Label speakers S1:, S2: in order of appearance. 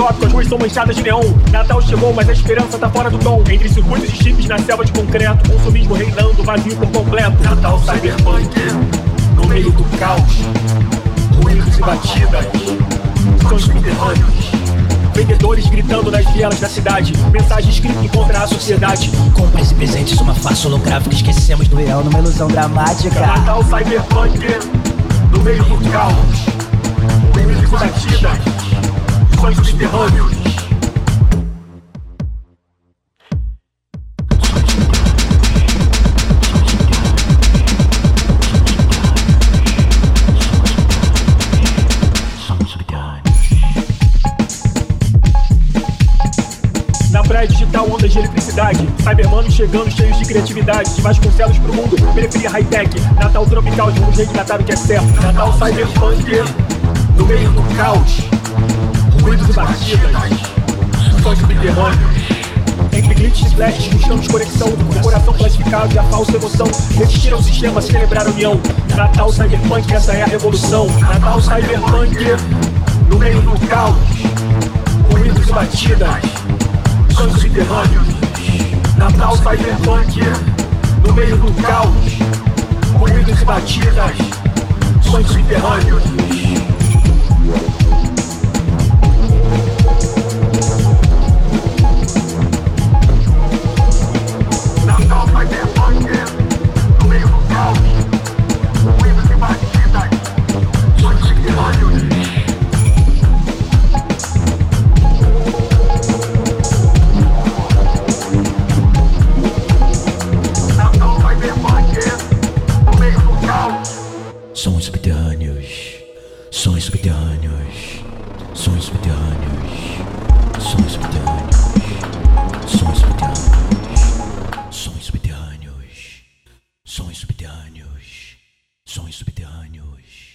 S1: tópico, as ruas são manchadas de neon. Natal chegou, mas a esperança tá fora do tom. Entre circuitos de chips na selva de concreto, consumismo reinando, vazio por completo. Natal cyberpunk, no meio do caos, ruídos e batidas, sons subterrâneos. Vendedores gritando nas vielas da cidade, mensagem escrita contra a sociedade.
S2: Compras e presentes, uma farsa holográfica, esquecemos do real numa ilusão dramática.
S1: Natal cyberpunk, no meio do caos, ruídos e batidas, sons subterrâneos. Na praia digital, ondas de eletricidade, cybermanos chegando cheios de criatividade. De Vasconcelos pro mundo, periferia high-tech. Natal tropical, vamos resgatar o que é certo. Natal cyberpunk, no meio do caos, ruídos e batidas, sons subterrâneos. Entre glitches e flashes, buscamos conexão. O coração classificado e a falsa emoção. Resistir ao sistema, celebrar a união. Natal cyberpunk, essa é a revolução. Natal cyberpunk, no meio do caos, ruídos e batidas, sons subterrâneos. Natal cyberpunk, no meio do caos, ruídos e batidas, sons subterrâneos. Natal cyberpunk, no meio do caos, ruídos e batidas, sons subterrâneos.
S2: Sons subterrâneos, sons subterrâneos, sons subterrâneos, sons subterrâneos, sons subterrâneos, sons subterrâneos, sons subterrâneos, sons subterrâneos.